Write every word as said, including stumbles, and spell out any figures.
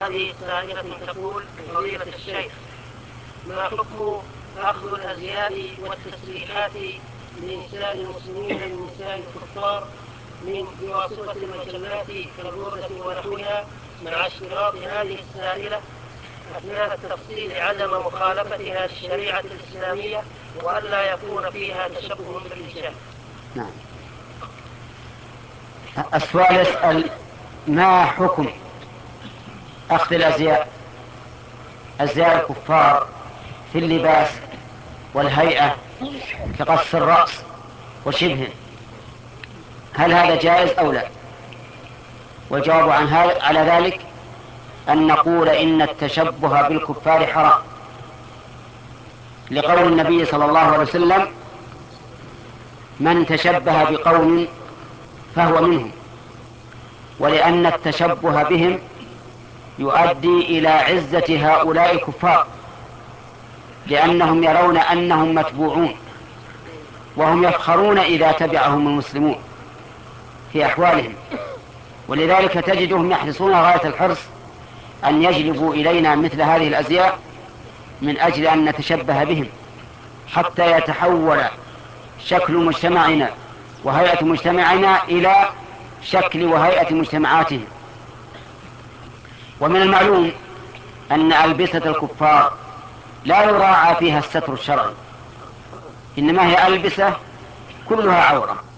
هذه سائلة تقول: فضيلة الشيخ، ما حكم أخذ الأزياء والتسريحات لنساء المسلمين من نساء الكفار من بواسطة المجلات كالبوردة ونحوها، مع اشتراط هذه السائلة أثناء التفصيل عدم مخالفتها للشريعة الإسلامية وألا يكون فيها تشبه بالرجال؟ نعم. السؤال يسأل: ما حكم أخذ الأزياء أزياء الكفار في اللباس والهيئة كقص الرأس وشبهه، هل هذا جائز أو لا؟ والجواب عن هذا على ذلك أن نقول إن التشبه بالكفار حرام، لقول النبي صلى الله عليه وسلم: من تشبه بقوم فهو منهم، ولأن التشبه بهم يؤدي إلى عزة هؤلاء الكفار، لأنهم يرون أنهم متبوعون، وهم يفخرون إذا تبعهم المسلمون في أحوالهم، ولذلك تجدهم يحرصون غاية الحرص أن يجلبوا إلينا مثل هذه الأزياء من أجل أن نتشبه بهم، حتى يتحول شكل مجتمعنا وهيئة مجتمعنا إلى شكل وهيئة مجتمعاتهم. ومن المعلوم أن ألبسة الكفار لا يراعى فيها الستر الشرعي، إنما هي ألبسة كلها عورة.